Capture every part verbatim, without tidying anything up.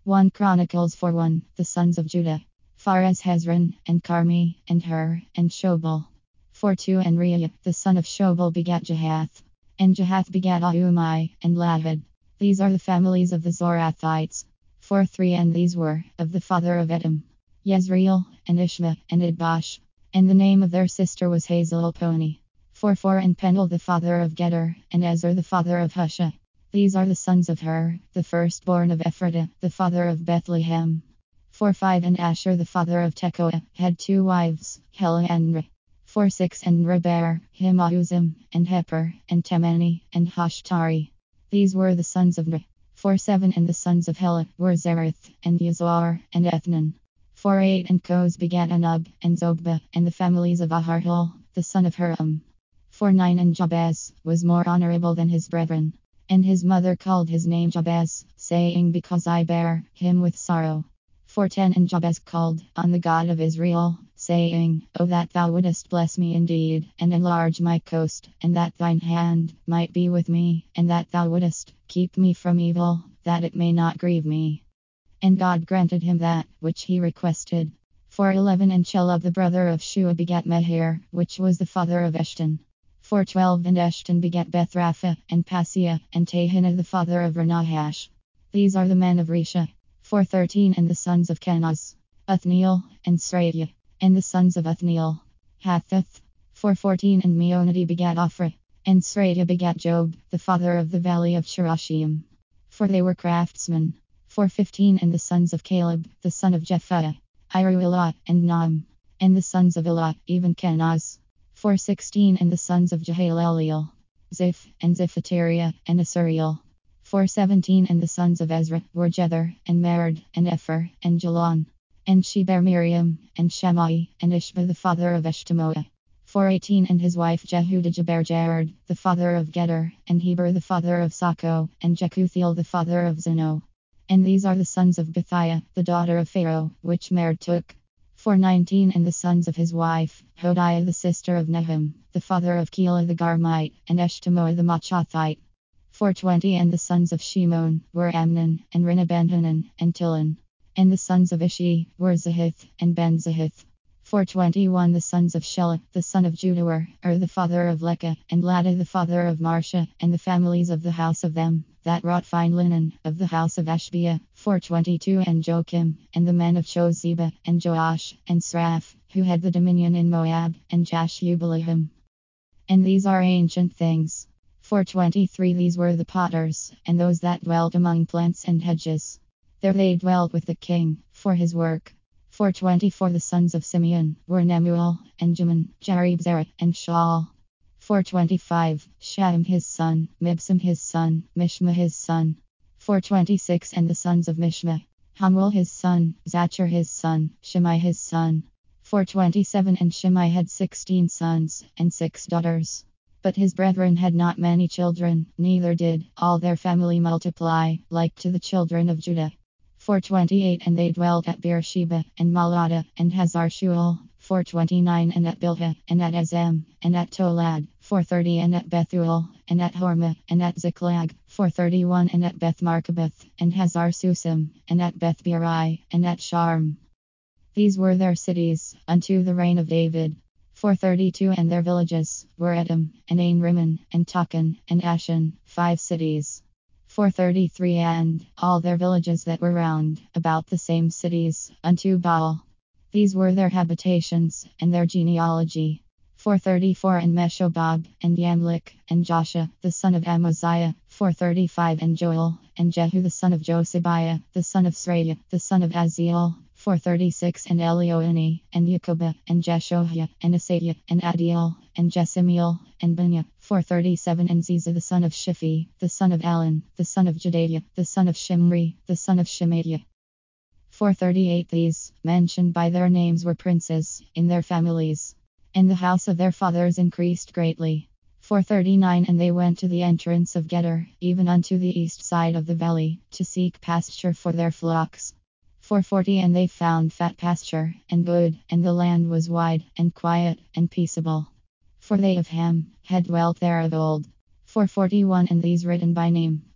1 Chronicles four one. The sons of Judah. Pharez, Hezron, and Carmi, and Hur, and Shobal. four two And Rhea, the son of Shobal, begat Jahath. And Jahath begat Ahumai, and Lahad. These are the families of the Zorathites. four three And these were, of the father of Edom, Jezreel, and Ishma, and Idbash. And the name of their sister was Hazelelponi. four four And Pendel the father of Gedor, and Ezer the father of Husha. These are the sons of Hur, the firstborn of Ephratah, the father of Bethlehem. four five And Asher the father of Tekoa had two wives, Hela and Re. four six And Reber, Himahuzim, and Heper, and Temeni, and Hashtari. These were the sons of Re. four seven And the sons of Hela were Zereth, and Yazor, and Ethnan. four eight And Koz begat Anub, and Zobah, and the families of Aharhel, the son of Huram. four nine And Jabez was more honorable than his brethren. And his mother called his name Jabez, saying, Because I bear him with sorrow. four ten And Jabez called on the God of Israel, saying, O that thou wouldest bless me indeed, and enlarge my coast, and that thine hand might be with me, and that thou wouldest keep me from evil, that it may not grieve me. And God granted him that which he requested. four eleven And Shelah the brother of Shua begat Mehir, which was the father of Eshton. four twelve And Eshton begat Bethrapha, and Paseah, and Tahinah the father of Renahash. These are the men of Risha. four thirteen And the sons of Kenaz, Othniel, and Sraiah. And the sons of Othniel, Hathath. four fourteen And Meonadi begat Ophrah, and Sraiah begat Job, the father of the valley of Cherashim. For they were craftsmen. four fifteen And the sons of Caleb, the son of Jephthah, Iruilah, and Naam. And the sons of Elah, even Kenaz. four sixteen And the sons of Jehaleleel, Ziph, and Ziphateriah, and Asuriel. four seventeen And the sons of Ezra were Jether, and Mered, and Epher, and Jalon. And she bare Miriam, and Shammai, and Ishba the father of Eshtemoa. four eighteen And his wife Jehudijah bare Jared, the father of Gedor, and Heber the father of Sako, and Jekuthiel the father of Zeno. And these are the sons of Bethiah, the daughter of Pharaoh, which Mered took. four nineteen And the sons of his wife, Hodiah the sister of Nahum, the father of Keilah the Garmite, and Eshtemoa the Machathite. four twenty And the sons of Shimon were Amnon, and Rinnabenhanan, and Tilon. And the sons of Ishi were Zahith, and Ben-Zahith. four twenty-one The sons of Shelah, the son of Judah were Er the father of Lekah, and Lada the father of Marsha, and the families of the house of them that wrought fine linen, of the house of Ashbia. four twenty-two And Joachim, and the men of Chozeba, and Joash, and Sraph, who had the dominion in Moab, and Jashubalahim. And these are ancient things. four twenty-three These were the potters, and those that dwelt among plants and hedges. There they dwelt with the king, for his work. four twenty-four The sons of Simeon were Nemuel, and Jamin, Jarib, Zerah, and Shaul. four twenty-five Shem his son, Mibsam his son, Mishma his son. four twenty-six And the sons of Mishma, Hamuel his son, Zachar his son, Shimei his son. four twenty-seven And Shimei had sixteen sons, and six daughters. But his brethren had not many children, neither did all their family multiply, like to the children of Judah. four twenty-eight And they dwelt at Beersheba, and Malada, and Hazar Shual. four twenty-nine And at Bilhah, and at Ezem, and at Tolad. four thirty And at Bethuel, and at Hormah, and at Ziklag. four thirty-one And at Beth Markaboth, and Hazar Susim, and at Beth Birai, and at Sharm. These were their cities, unto the reign of David. four thirty-two And their villages were Edom, and Ain Rimmon, and Takan, and Ashan, five cities. four thirty-three And all their villages that were round about the same cities, unto Baal. These were their habitations, and their genealogy. four thirty-four And Meshobab, and Yamlik, and Joshua, the son of Amaziah. four thirty-five And Joel, and Jehu the son of Josibiah, the son of Sraiah, the son of Aziel. four thirty-six And Elioenai, and Jacoba, and Jeshohah, and Asaiah, and Adiel, and Jesimiel, and Banya. four thirty-seven And Ziza the son of Shiphi, the son of Alan, the son of Jedaiah, the son of Shimri, the son of Shemaiah. four thirty-eight These, mentioned by their names, were princes, in their families. And the house of their fathers increased greatly. four thirty-nine And they went to the entrance of Gedor, even unto the east side of the valley, to seek pasture for their flocks. four forty And they found fat pasture, and good, and the land was wide, and quiet, and peaceable. For they of Ham had dwelt there of old. four forty-one And these written by name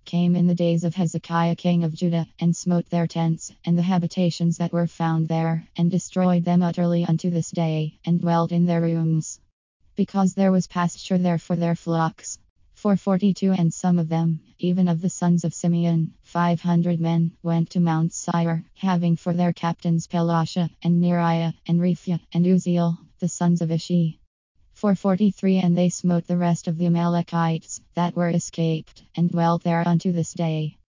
came in the days of Hezekiah king of Judah, and smote their tents, and the habitations that were found there, and destroyed them utterly unto this day, and dwelt in their rooms, because there was pasture there for their flocks. For forty-two, and some of them, even of the sons of Simeon, five hundred men, went to Mount Seir, having for their captains Pelasha, and Neriah, and Rephia, and Uziel, the sons of Ishi. For forty-three, and they smote the rest of the Amalekites that were escaped, and dwelt there unto this day.